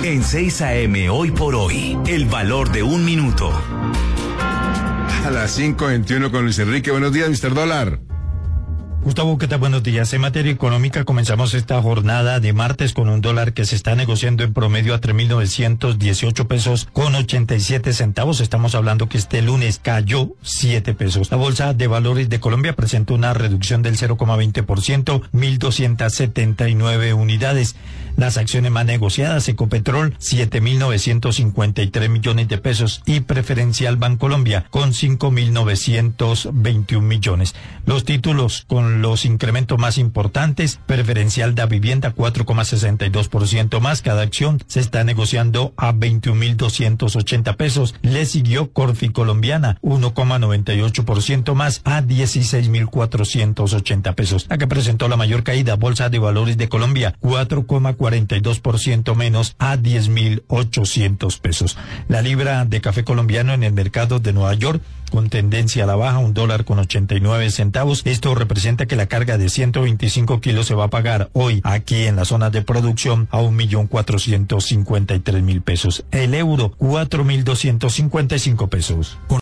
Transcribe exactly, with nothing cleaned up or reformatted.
En seis a eme Hoy por Hoy, el valor de un minuto. A las cinco veintiuno con Luis Enrique. Buenos días, mister Dólar. Gustavo, ¿qué tal? Buenos días. En materia económica comenzamos esta jornada de martes con un dólar que se está negociando en promedio a tres mil novecientos dieciocho pesos con ochenta y siete centavos. Estamos hablando que este lunes cayó siete pesos. La Bolsa de Valores de Colombia presentó una reducción del cero coma veinte por ciento, mil doscientas setenta y nueve unidades. Las acciones más negociadas, Ecopetrol, siete mil novecientos cincuenta y tres millones de pesos y Preferencial Bancolombia con cinco mil novecientos veintiún millones. Los títulos con los incrementos más importantes, Preferencial da Vivienda cuatro coma sesenta y dos por ciento más, cada acción se está negociando a veintiún mil doscientos ochenta pesos. Le siguió Corfi Colombiana, uno coma noventa y ocho por ciento más a dieciséis mil cuatrocientos ochenta pesos. La que presentó la mayor caída, Bolsa de Valores de Colombia, cuatro coma cuarenta y dos por ciento menos a diez mil ochocientos pesos. La libra de café colombiano en el mercado de Nueva York con tendencia a la baja, un dólar con ochenta y nueve centavos. Esto representa que la carga de ciento veinticinco kilos se va a pagar hoy aquí en la zona de producción a un millón cuatrocientos cincuenta y tres mil pesos. El euro, cuatro mil doscientos cincuenta y cinco pesos.